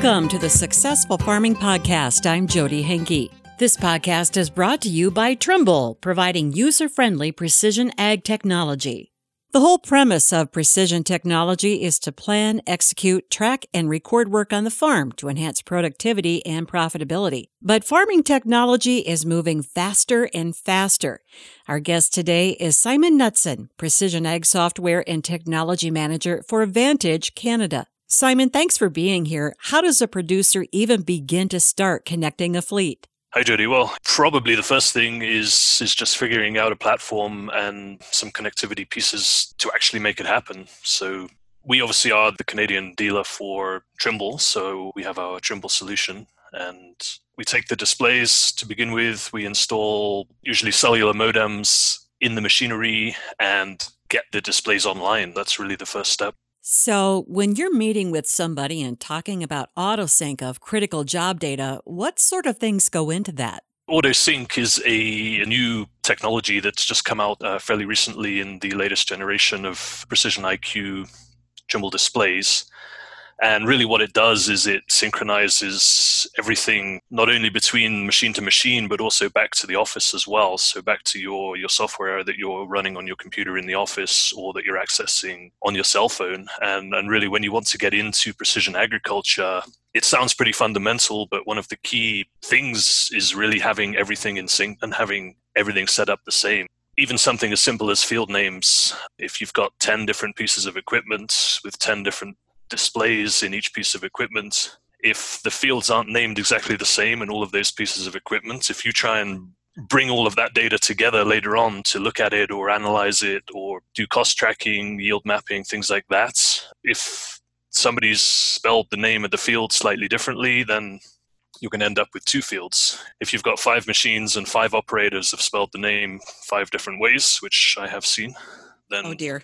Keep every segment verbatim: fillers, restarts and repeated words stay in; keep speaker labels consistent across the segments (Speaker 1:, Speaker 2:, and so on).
Speaker 1: Welcome to the Successful Farming Podcast. I'm Jody Henke. This podcast is brought to you by Trimble, providing user-friendly precision ag technology. The whole premise of precision technology is to plan, execute, track, and record work on the farm to enhance productivity and profitability. But farming technology is moving faster and faster. Our guest today is Simon Knutson, Precision Ag Software and Technology Manager for Vantage Canada. Simon, thanks for being here. How does a producer even begin to start connecting a fleet?
Speaker 2: Hi, Jody. Well, probably the first thing is is just figuring out a platform and some connectivity pieces to actually make it happen. So we obviously are the Canadian dealer for Trimble, so we have our Trimble solution. And we take the displays to begin with. We install usually cellular modems in the machinery and get the displays online. That's really the first step.
Speaker 1: So when you're meeting with somebody and talking about autosync of critical job data, what sort of things go into that?
Speaker 2: AutoSync is a, a new technology that's just come out uh, fairly recently in the latest generation of Precision I Q Trimble displays. And really what it does is it synchronizes everything, not only between machine to machine, but also back to the office as well. So back to your, your software that you're running on your computer in the office or that you're accessing on your cell phone. And, and really when you want to get into precision agriculture, it sounds pretty fundamental, but one of the key things is really having everything in sync and having everything set up the same. Even something as simple as field names. If you've got ten different pieces of equipment with ten different displays in each piece of equipment, if the fields aren't named exactly the same in all of those pieces of equipment, if you try and bring all of that data together later on to look at it or analyze it or do cost tracking, yield mapping, things like that, if somebody's spelled the name of the field slightly differently, then you can end up with two fields. If you've got five machines and five operators have spelled the name five different ways, which I have seen, then
Speaker 1: Oh dear.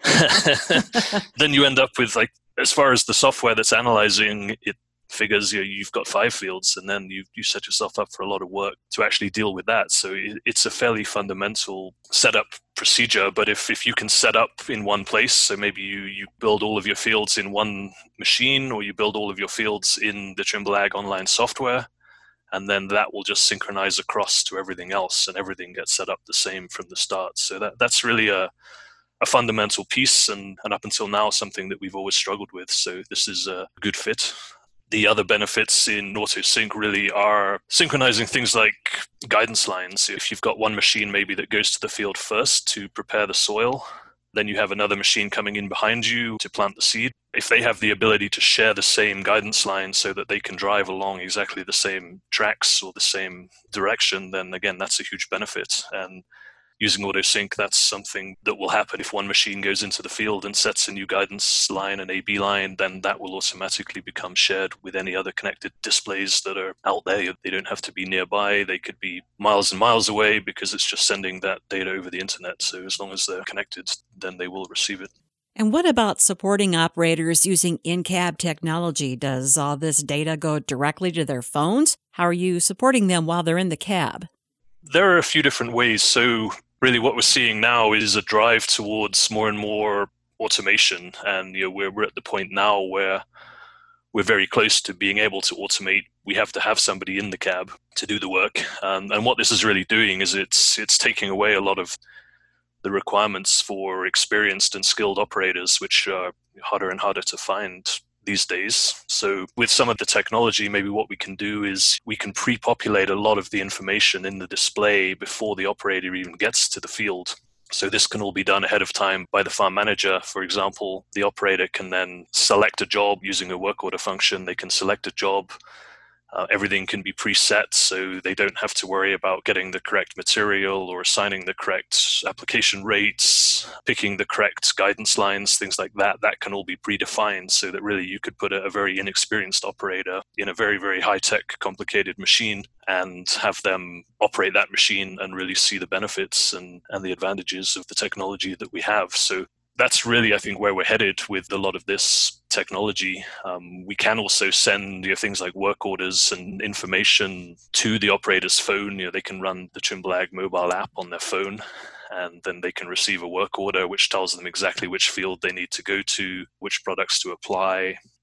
Speaker 2: then you end up with, like, as far as the software that's analyzing, it figures you know, you've got five fields, and then you you set yourself up for a lot of work to actually deal with that. So it, it's a fairly fundamental setup procedure. But if, if you can set up in one place, so maybe you, you build all of your fields in one machine, or you build all of your fields in the Trimble Ag online software, and then that will just synchronize across to everything else, and everything gets set up the same from the start. So that that's really a a fundamental piece, and, and up until now, something that we've always struggled with. So this is a good fit. The other benefits in AutoSync really are synchronizing things like guidance lines. If you've got one machine maybe that goes to the field first to prepare the soil, then you have another machine coming in behind you to plant the seed. If they have the ability to share the same guidance line so that they can drive along exactly the same tracks or the same direction, then again, that's a huge benefit. And using AutoSync, that's something that will happen if one machine goes into the field and sets a new guidance line, an A B line, then that will automatically become shared with any other connected displays that are out there. They don't have to be nearby. They could be miles and miles away because it's just sending that data over the internet. So as long as they're connected, then they will receive it.
Speaker 1: And what about supporting operators using in-cab technology? Does all this data go directly to their phones? How are you supporting them while they're in the cab?
Speaker 2: There are a few different ways. So really what we're seeing now is a drive towards more and more automation. And you know, we're, we're at the point now where we're very close to being able to automate. We have to have somebody in the cab to do the work. Um, and what this is really doing is it's it's taking away a lot of the requirements for experienced and skilled operators, which are harder and harder to find these days. So with some of the technology, maybe what we can do is we can pre-populate a lot of the information in the display before the operator even gets to the field. So this can all be done ahead of time by the farm manager. For example, the operator can then select a job using a work order function. They can select a job. Uh, everything can be preset, so they don't have to worry about getting the correct material or assigning the correct application rates, picking the correct guidance lines, things like that. That can all be predefined so that really you could put a, a very inexperienced operator in a very, very high-tech, complicated machine and have them operate that machine and really see the benefits and, and the advantages of the technology that we have. So that's really, I think, where we're headed with a lot of this technology. Um, we can also send you know, things like work orders and information to the operator's phone. You know, they can run the Trimble Ag mobile app on their phone, and then they can receive a work order which tells them exactly which field they need to go to, which products to apply,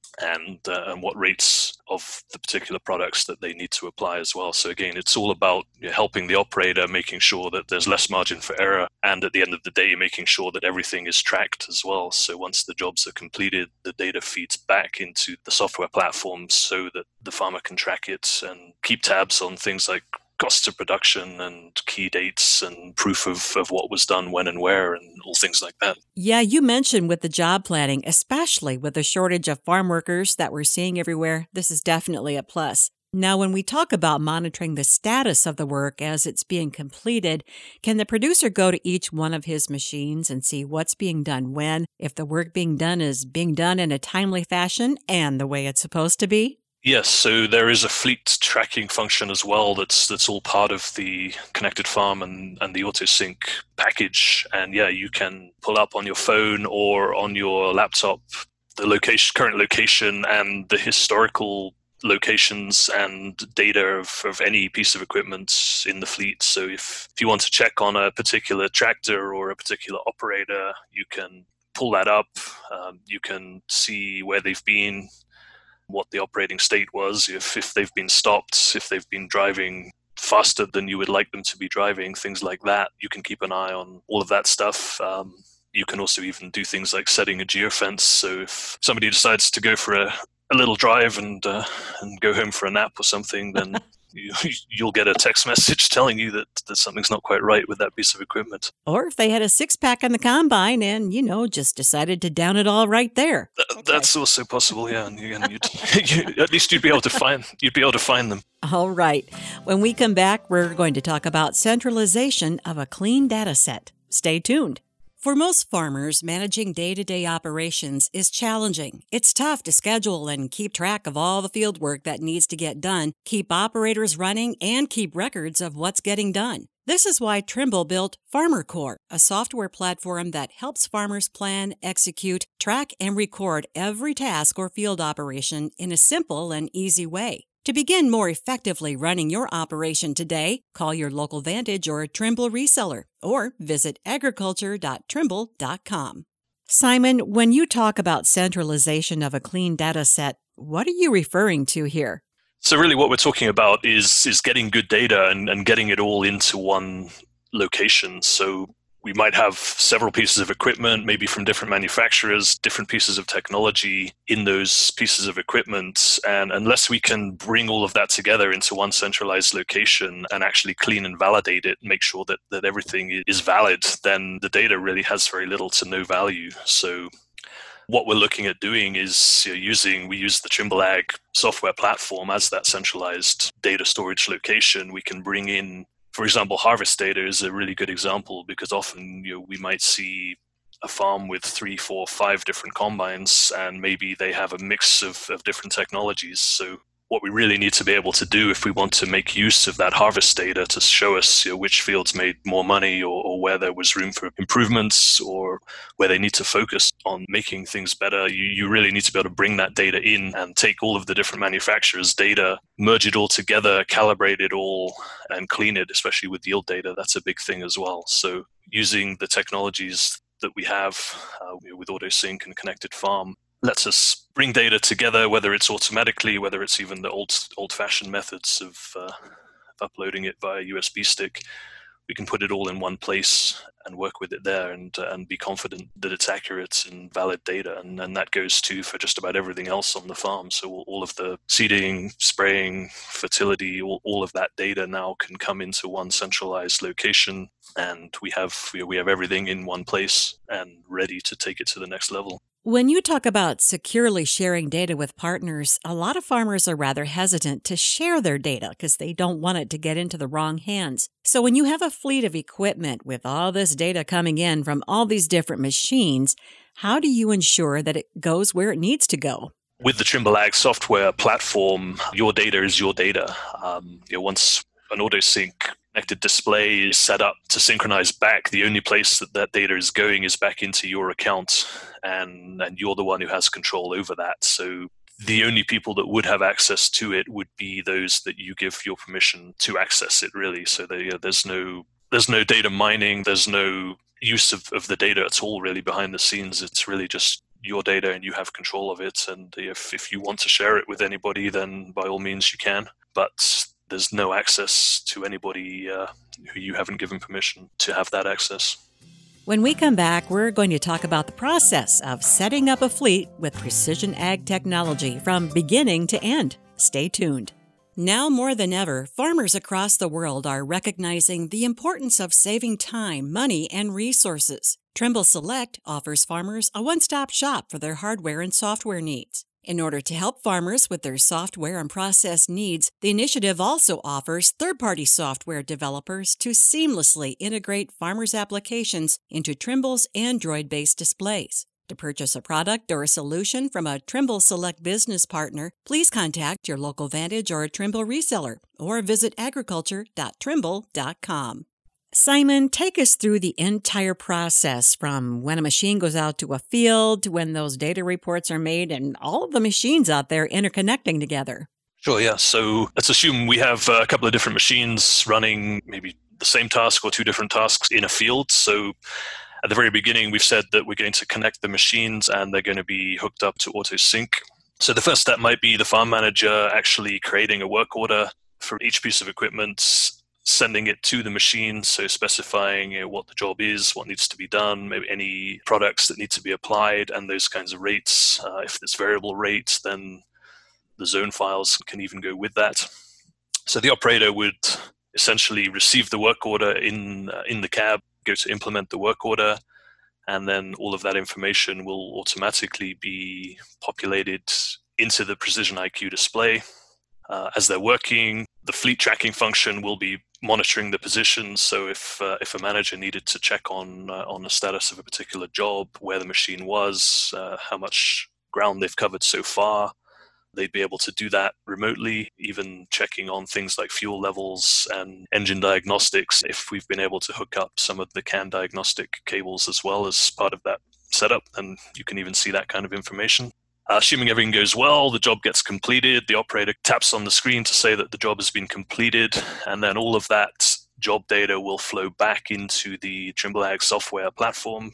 Speaker 2: and uh, and what rates of the particular products that they need to apply as well. So again, it's all about, you know, helping the operator, making sure that there's less margin for error, and at the end of the day, making sure that everything is tracked as well. So once the jobs are completed, the data feeds back into the software platform so that the farmer can track it and keep tabs on things like costs of production and key dates and proof of, of what was done when and where and all things like that.
Speaker 1: Yeah, you mentioned with the job planning, especially with the shortage of farm workers that we're seeing everywhere, this is definitely a plus. Now, when we talk about monitoring the status of the work as it's being completed, can the producer go to each one of his machines and see what's being done when, if the work being done is being done in a timely fashion and the way it's supposed to be?
Speaker 2: Yes, so there is a fleet tracking function as well that's that's all part of the Connected Farm and, and the AutoSync package. And yeah, you can pull up on your phone or on your laptop the location, current location and the historical locations and data of, of any piece of equipment in the fleet. So if, if you want to check on a particular tractor or a particular operator, you can pull that up. Um, you can see where they've been, what the operating state was, if, if they've been stopped, if they've been driving faster than you would like them to be driving, things like that. You can keep an eye on all of that stuff. Um, you can also even do things like setting a geofence. So if somebody decides to go for a, a little drive and uh, and go home for a nap or something, then you, you'll get a text message telling you that, that something's not quite right with that piece of equipment.
Speaker 1: Or if they had a six-pack on the combine and, you know, just decided to down it all right there.
Speaker 2: Th- okay. That's also possible, yeah. And again, you'd, you, at least you'd be able to find you'd be able to find them.
Speaker 1: All right. When we come back, we're going to talk about centralization of a clean data set. Stay tuned. For most farmers, managing day-to-day operations is challenging. It's tough to schedule and keep track of all the field work that needs to get done, keep operators running, and keep records of what's getting done. This is why Trimble built FarmerCore, a software platform that helps farmers plan, execute, track, and record every task or field operation in a simple and easy way. To begin more effectively running your operation today, call your local Vantage or Trimble reseller or visit agriculture dot trimble dot com. Simon, when you talk about centralization of a clean data set, what are you referring to here?
Speaker 2: So really what we're talking about is is getting good data and, and getting it all into one location. So we might have several pieces of equipment, maybe from different manufacturers, different pieces of technology in those pieces of equipment. And unless we can bring all of that together into one centralized location and actually clean and validate it, make sure that, that everything is valid, then the data really has very little to no value. So what we're looking at doing is, you know, using, we use the Trimble Ag software platform as that centralized data storage location. We can bring in, for example, harvest data is a really good example because often, you know, we might see a farm with three, four, five different combines, and maybe they have a mix of, of different technologies. So what we really need to be able to do if we want to make use of that harvest data to show us, you know, which fields made more money or, or where there was room for improvements or where they need to focus on making things better, you, you really need to be able to bring that data in and take all of the different manufacturers' data, merge it all together, calibrate it all, and clean it, especially with yield data. That's a big thing as well. So using the technologies that we have uh, with AutoSync and Connected Farm lets us bring data together, whether it's automatically, whether it's even the old old-fashioned methods of, uh, of uploading it via U S B stick. We can put it all in one place and work with it there and uh, and be confident that it's accurate and valid data. And, and that goes too for just about everything else on the farm. So all, all of the seeding, spraying, fertility, all, all of that data now can come into one centralized location, and we have we, we have everything in one place and ready to take it to the next level.
Speaker 1: When you talk about securely sharing data with partners, a lot of farmers are rather hesitant to share their data because they don't want it to get into the wrong hands. So when you have a fleet of equipment with all this data coming in from all these different machines, how do you ensure that it goes where it needs to go?
Speaker 2: With the Trimble Ag software platform, your data is your data. Um, you know, once an AutoSync connected display is set up to synchronize back, the only place that that data is going is back into your account, and, and you're the one who has control over that. So the only people that would have access to it would be those that you give your permission to access it, really. So there, you know, there's no there's no data mining, there's no use of, of the data at all, really, behind the scenes. It's really just your data and you have control of it. And if, if you want to share it with anybody, then by all means you can. But there's no access to anybody uh, who you haven't given permission to have that access.
Speaker 1: When we come back, we're going to talk about the process of setting up a fleet with precision ag technology from beginning to end. Stay tuned. Now more than ever, farmers across the world are recognizing the importance of saving time, money, and resources. Trimble Select offers farmers a one-stop shop for their hardware and software needs. In order to help farmers with their software and process needs, the initiative also offers third-party software developers to seamlessly integrate farmers' applications into Trimble's Android-based displays. To purchase a product or a solution from a Trimble Select business partner, please contact your local Vantage or a Trimble reseller or visit agriculture dot trimble dot com. Simon, take us through the entire process from when a machine goes out to a field to when those data reports are made and all of the machines out there interconnecting together.
Speaker 2: Sure, yeah. So let's assume we have a couple of different machines running maybe the same task or two different tasks in a field. So at the very beginning, we've said that we're going to connect the machines and they're going to be hooked up to AutoSync. So the first step might be the farm manager actually creating a work order for each piece of equipment, sending it to the machine, so specifying you know, what the job is, what needs to be done, maybe any products that need to be applied, and those kinds of rates. Uh, if there's variable rates, then the zone files can even go with that. So the operator would essentially receive the work order in uh, in the cab, go to implement the work order, and then all of that information will automatically be populated into the Precision I Q display. Uh, as they're working, the fleet tracking function will be monitoring the positions. So if uh, if a manager needed to check on uh, on the status of a particular job, where the machine was, uh, how much ground they've covered so far, they'd be able to do that remotely, even checking on things like fuel levels and engine diagnostics. If we've been able to hook up some of the C A N diagnostic cables as well as part of that setup, then you can even see that kind of information. Uh, assuming everything goes well, the job gets completed, the operator taps on the screen to say that the job has been completed, and then all of that job data will flow back into the Trimble Ag software platform,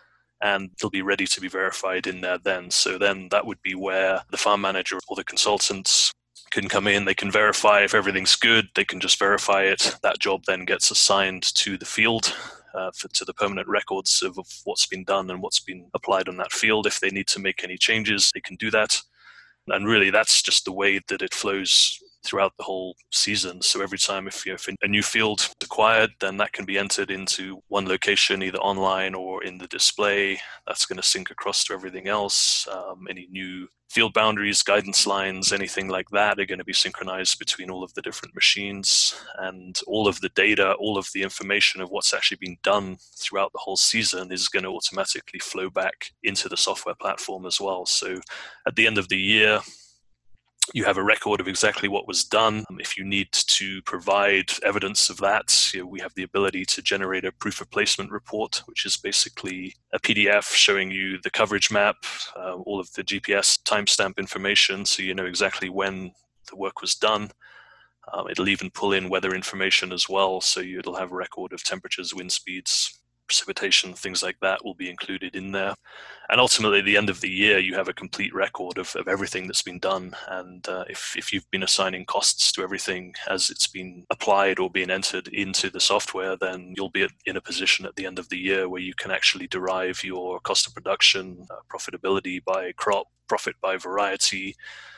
Speaker 2: and they'll be ready to be verified in there then. So then that would be where the farm manager or the consultants can come in, they can verify if everything's good, they can just verify it. That job then gets assigned to the field, uh, for, to the permanent records of, of what's been done and what's been applied on that field. If they need to make any changes, they can do that. And really, that's just the way that it flows throughout the whole season. So every time if, you know, if a new field is acquired, then that can be entered into one location, either online or in the display. That's going to sync across to everything else. Um, any new field boundaries, guidance lines, anything like that are going to be synchronized between all of the different machines, and all of the data, all of the information of what's actually been done throughout the whole season is going to automatically flow back into the software platform as well. So at the end of the year, you have a record of exactly what was done. If you need to provide evidence of that, you know, we have the ability to generate a proof of placement report, which is basically a P D F showing you the coverage map, uh, all of the G P S timestamp information, so you know exactly when the work was done. Um, it'll even pull in weather information as well, so it'll have a record of temperatures, wind speeds, precipitation, things like that will be included in there. And ultimately, at the end of the year, you have a complete record of, of everything that's been done. And uh, if, if you've been assigning costs to everything as it's been applied or being entered into the software, then you'll be in a position at the end of the year where you can actually derive your cost of production, uh, profitability by crop, profit by variety,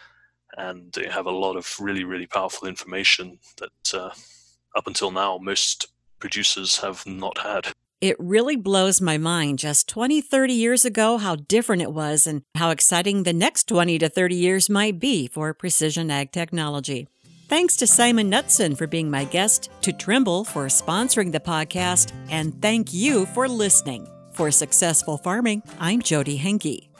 Speaker 2: and you have a lot of really, really powerful information that uh, up until now, most producers have not had.
Speaker 1: It really blows my mind just twenty, thirty years ago how different it was and how exciting the next twenty to thirty years might be for precision ag technology. Thanks to Simon Knutson for being my guest, to Trimble for sponsoring the podcast, and thank you for listening. For Successful Farming, I'm Jody Henke.